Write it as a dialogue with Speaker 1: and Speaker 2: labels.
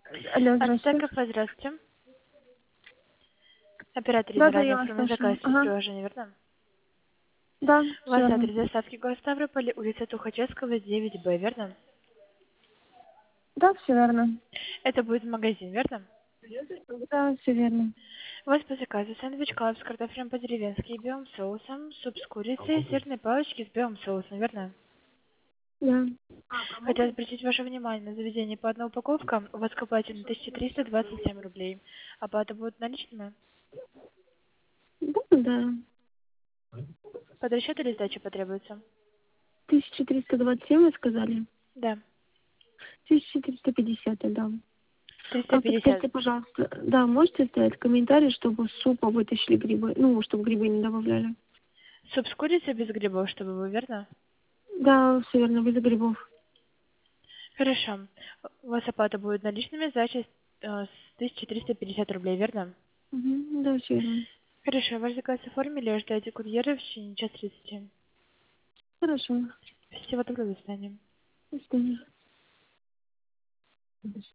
Speaker 1: Алло,
Speaker 2: От
Speaker 1: здравствуйте.
Speaker 2: Стеков, здравствуйте. Оператор
Speaker 1: Да,
Speaker 2: заранее
Speaker 1: я вас
Speaker 2: оформил заказ
Speaker 1: слушаю.
Speaker 2: через
Speaker 1: Ага.
Speaker 2: приложение, верно?
Speaker 1: Да,
Speaker 2: У
Speaker 1: все
Speaker 2: вас
Speaker 1: верно.
Speaker 2: адрес доставки город Ставрополь, улица Тухачевского, 9Б, верно?
Speaker 1: Да, все верно.
Speaker 2: Это будет магазин, верно?
Speaker 1: Да, все верно.
Speaker 2: У вас по заказу сэндвич клаб с картофелем по-деревенски и белым соусом, суп с курицей, сырные палочки с белым соусом, верно?
Speaker 1: Да.
Speaker 2: Хотел обратить ваше внимание на заведение по одной упаковке. У вас к оплате на 1327 рублей. Оплата будет наличными?
Speaker 1: Да, да.
Speaker 2: Под расчет или сдача потребуется?
Speaker 1: 1327 вы сказали?
Speaker 2: Да.
Speaker 1: 1350, да. А
Speaker 2: 350.
Speaker 1: подскажите, пожалуйста, да, можете оставить комментарий, чтобы с супа вытащили грибы, ну, чтобы грибы не добавляли?
Speaker 2: Суп с курицей без грибов, чтобы вы, верно?
Speaker 1: Да, все верно, без грибов.
Speaker 2: Хорошо. У вас оплата будет наличными, сдача с 1350 рублей, верно?
Speaker 1: Угу, да, все верно.
Speaker 2: Хорошо, ваш заказ оформили, ожидайте курьера в течение часа 30.
Speaker 1: Хорошо.
Speaker 2: Всего доброго, до свидания.
Speaker 1: До свидания.